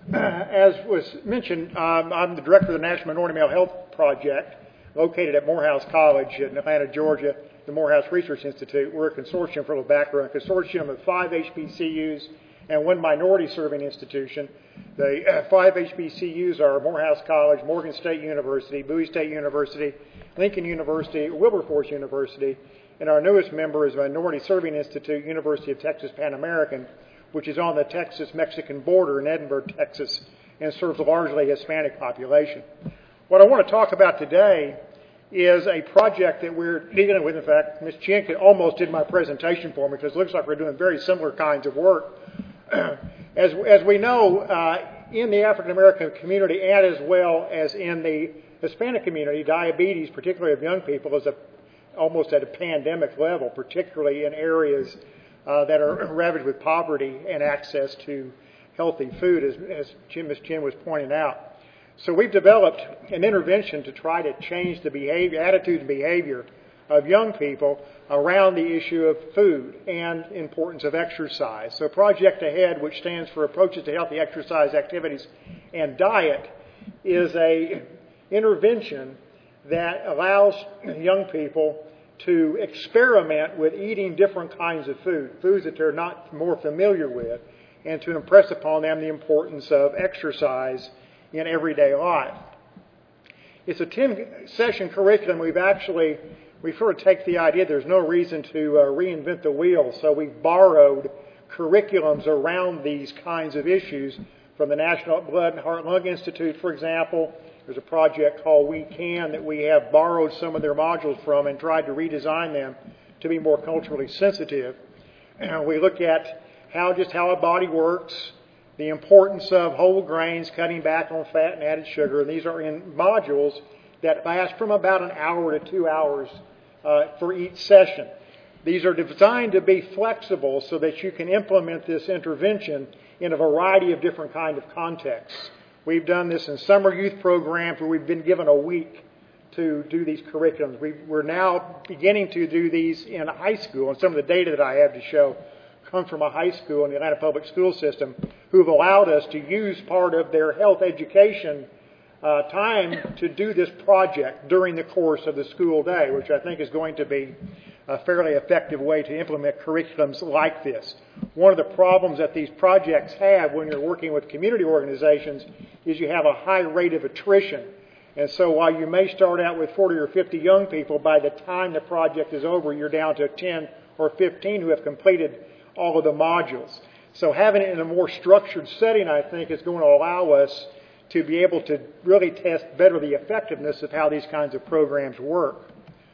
As was mentioned, I'm the director of the National Minority Male Health Project, located at Morehouse College in Atlanta, Georgia, the Morehouse Research Institute. We're a consortium, for a little background, a consortium of 5 HBCUs and 1 minority-serving institution. The 5 HBCUs are Morehouse College, Morgan State University, Bowie State University, Lincoln University, Wilberforce University, and our newest member is a minority-serving institute, University of Texas Pan American, which is on the Texas-Mexican border in Edinburgh, Texas, and serves a largely Hispanic population. What I want to talk about today is a project that we're dealing with. In fact, Ms. Chien almost did my presentation for me because it looks like we're doing very similar kinds of work. As we know, in the African American community and as well as in the Hispanic community, diabetes, particularly of young people, is almost at a pandemic level, particularly in areas that are ravaged with poverty and access to healthy food, as Ms. Chien was pointing out. So we've developed an intervention to try to change the attitude and behavior of young people around the issue of food and importance of exercise. So Project AHEAD, which stands for Approaches to Healthy Exercise Activities and Diet, is a intervention that allows young people to experiment with eating different kinds of foods that they're not more familiar with, and to impress upon them the importance of exercise in everyday life. It's a 10-session curriculum. We sort of take the idea there's no reason to reinvent the wheel, so we've borrowed curriculums around these kinds of issues from the National Blood and Heart Lung Institute, for example. There's a project called We Can that we have borrowed some of their modules from and tried to redesign them to be more culturally sensitive. We look at how a body works, the importance of whole grains, cutting back on fat and added sugar. And these are in modules that last from about an hour to 2 hours for each session. These are designed to be flexible so that you can implement this intervention in a variety of different kind of contexts. We've done this in summer youth programs where we've been given a week to do these curriculums. We're now beginning to do these in high school, and some of the data that I have to show come from a high school in the Atlanta public school system who've allowed us to use part of their health education time to do this project during the course of the school day, which I think is going to be a fairly effective way to implement curriculums like this. One of the problems that these projects have when you're working with community organizations is you have a high rate of attrition. And so while you may start out with 40 or 50 young people, by the time the project is over, you're down to 10 or 15 who have completed all of the modules. So having it in a more structured setting, I think, is going to allow us to be able to really test better the effectiveness of how these kinds of programs work.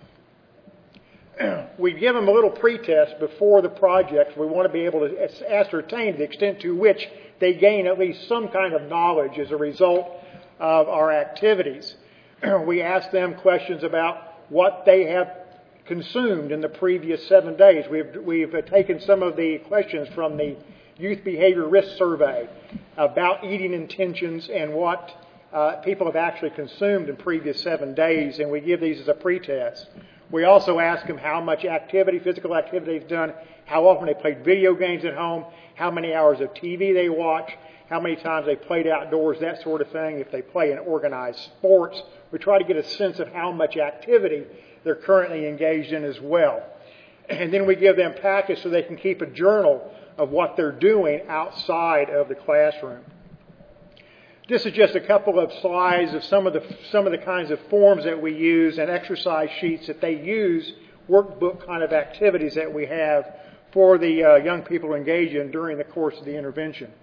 We give them a little pretest before the project. We want to be able to ascertain the extent to which they gain at least some kind of knowledge as a result of our activities. We ask them questions about what they have consumed in the previous 7 days. We've taken some of the questions from the Youth Behavior Risk Survey about eating intentions and what people have actually consumed in previous 7 days, and we give these as a pretest. We also ask them how much physical activity they've done, how often they played video games at home, how many hours of TV they watch, how many times they played outdoors, that sort of thing. If they play in organized sports, we try to get a sense of how much activity they're currently engaged in as well. And then we give them packets so they can keep a journal of what they're doing outside of the classroom. This is just a couple of slides of some of the kinds of forms that we use and exercise sheets that they use, workbook kind of activities that we have for the young people to engage in during the course of the intervention.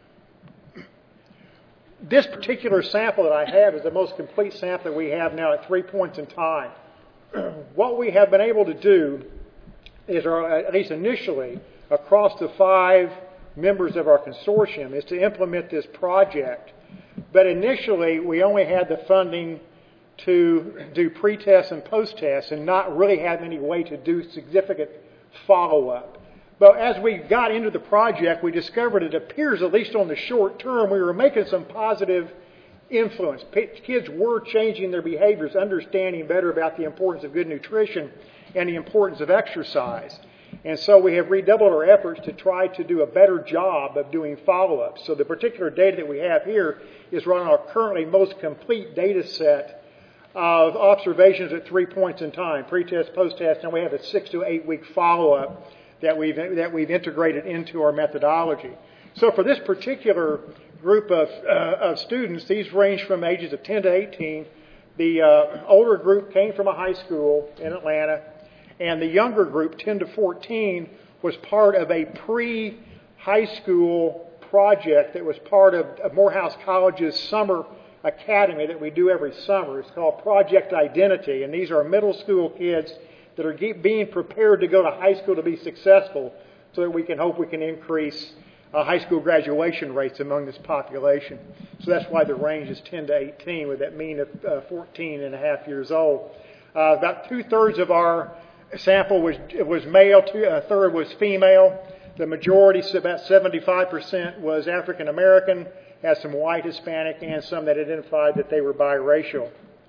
This particular sample that I have is the most complete sample that we have now at 3 points in time. What we have been able to do is, or at least initially, across the 5 members of our consortium, is to implement this project. But initially, we only had the funding to do pre-tests and post-tests and not really have any way to do significant follow-up. But as we got into the project, we discovered it appears, at least on the short term, we were making some positive influence. Kids were changing their behaviors, understanding better about the importance of good nutrition and the importance of exercise. And so we have redoubled our efforts to try to do a better job of doing follow-ups. So the particular data that we have here is run on our currently most complete data set of observations at 3 points in time, pre-test, post-test, and we have a 6 to 8 week follow-up that we've integrated into our methodology. So for this particular group of students, these range from ages of 10 to 18. The older group came from a high school in Atlanta, and the younger group, 10 to 14, was part of a pre-high school project that was part of Morehouse College's summer academy that we do every summer. It's called Project Identity, and these are middle school kids that are being prepared to go to high school to be successful so that we can hope we can increase high school graduation rates among this population. So that's why the range is 10 to 18 with that mean of 14 and a half years old. About 2/3 of our sample was male, a third was female. The majority, so about 75%, was African American, has some white Hispanic, and some that identified that they were biracial.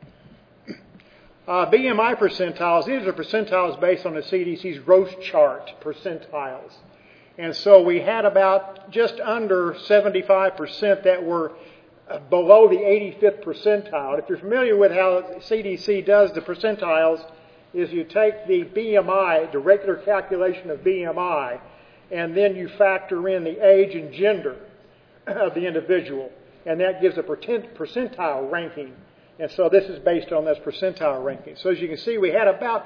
BMI percentiles, these are percentiles based on the CDC's growth chart percentiles. And so we had about just under 75% that were below the 85th percentile. If you're familiar with how CDC does the percentiles, is you take the BMI, the regular calculation of BMI, and then you factor in the age and gender of the individual. And that gives a percentile ranking. And so this is based on this percentile ranking. So as you can see, we had about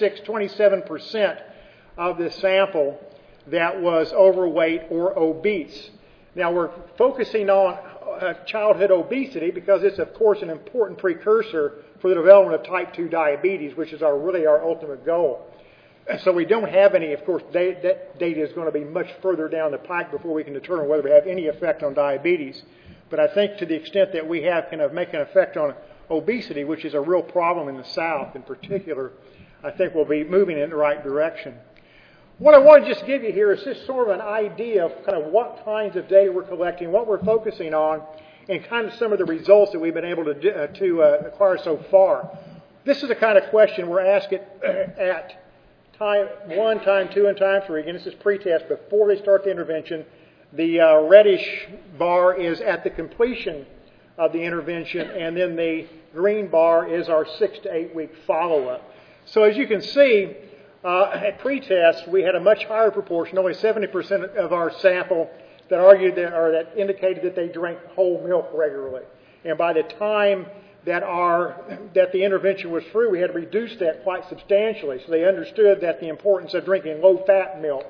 27% of this sample that was overweight or obese. Now we're focusing on childhood obesity because it's, of course, an important precursor for the development of type 2 diabetes, which is really our ultimate goal. And so we don't have any, of course, that data is going to be much further down the pike before we can determine whether we have any effect on diabetes. But I think to the extent that we have kind of make an effect on obesity, which is a real problem in the South in particular, I think we'll be moving in the right direction. What I want to just give you here is just sort of an idea of kind of what kinds of data we're collecting, what we're focusing on, and kind of some of the results that we've been able to acquire so far. This is the kind of question we're asking at time 1, time 2, and time 3. Again, this is pre-test before they start the intervention. The reddish bar is at the completion of the intervention, and then the green bar is our 6 to 8 week follow-up. So as you can see, at pre-test, we had a much higher proportion, only 70% of our sample that argued that, or that indicated that they drank whole milk regularly. And by the time that the intervention was through, we had reduced that quite substantially. So they understood that the importance of drinking low-fat milk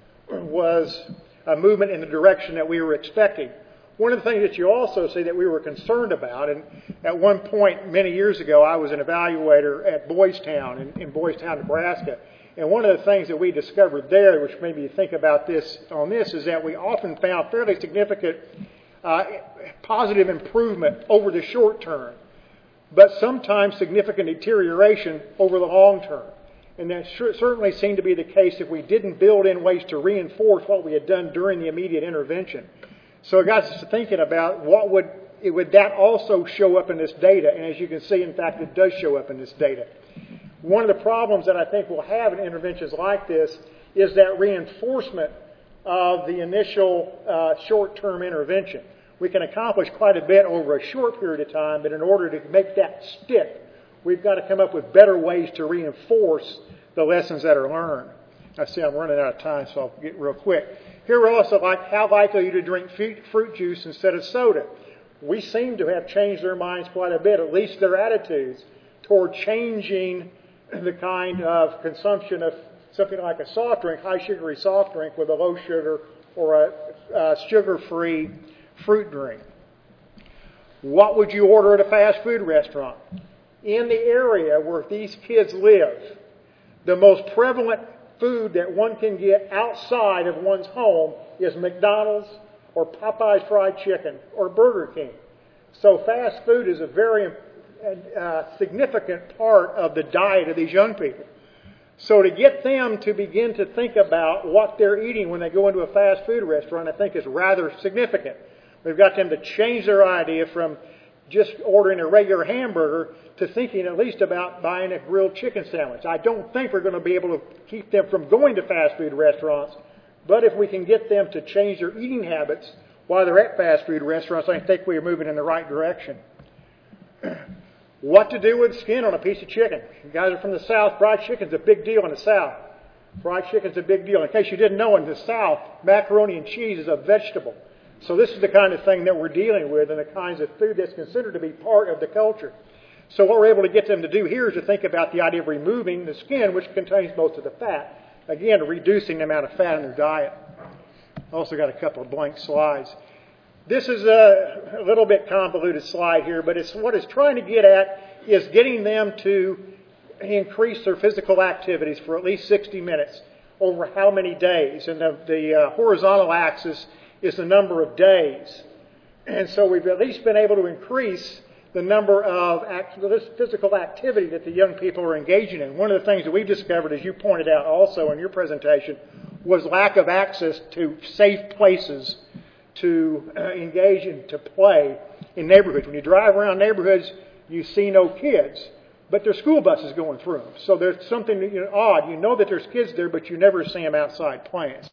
was a movement in the direction that we were expecting. One of the things that you also see that we were concerned about, and at one point many years ago, I was an evaluator at Boys Town in Boys Town, Nebraska. And one of the things that we discovered there, which made me think about this, is that we often found fairly significant positive improvement over the short term, but sometimes significant deterioration over the long term. And that certainly seemed to be the case if we didn't build in ways to reinforce what we had done during the immediate intervention. So it got us to thinking about would that also show up in this data? And as you can see, in fact, it does show up in this data. One of the problems that I think we'll have in interventions like this is that reinforcement of the initial short-term intervention. We can accomplish quite a bit over a short period of time, but in order to make that stick, we've got to come up with better ways to reinforce the lessons that are learned. I see I'm running out of time, so I'll get real quick. Here we're also like, how likely are you to drink fruit juice instead of soda? We seem to have changed their minds quite a bit, at least their attitudes, toward changing the kind of consumption of something like a soft drink, high sugary soft drink with a low sugar or a sugar-free fruit drink. What would you order at a fast food restaurant? In the area where these kids live, the most prevalent food that one can get outside of one's home is McDonald's or Popeye's Fried Chicken or Burger King. So fast food is a very significant part of the diet of these young people. So to get them to begin to think about what they're eating when they go into a fast food restaurant, I think is rather significant. We've got them to change their idea from just ordering a regular hamburger to thinking at least about buying a grilled chicken sandwich. I don't think we're going to be able to keep them from going to fast food restaurants, but if we can get them to change their eating habits while they're at fast food restaurants, I think we are moving in the right direction. What to do with skin on a piece of chicken? You guys are from the South. Fried chicken's a big deal in the South. Fried chicken's a big deal. In case you didn't know, in the South, macaroni and cheese is a vegetable. So this is the kind of thing that we're dealing with and the kinds of food that's considered to be part of the culture. So what we're able to get them to do here is to think about the idea of removing the skin, which contains most of the fat. Again, reducing the amount of fat in their diet. Also got a couple of blank slides. This is a little bit convoluted slide here, but what it's trying to get at is getting them to increase their physical activities for at least 60 minutes over how many days. And the horizontal axis is the number of days. And so we've at least been able to increase the number of physical activity that the young people are engaging in. One of the things that we've discovered, as you pointed out also in your presentation, was lack of access to safe places to engage and to play in neighborhoods. When you drive around neighborhoods, you see no kids, but there's school buses going through them. So there's something odd. You know that there's kids there, but you never see them outside playing.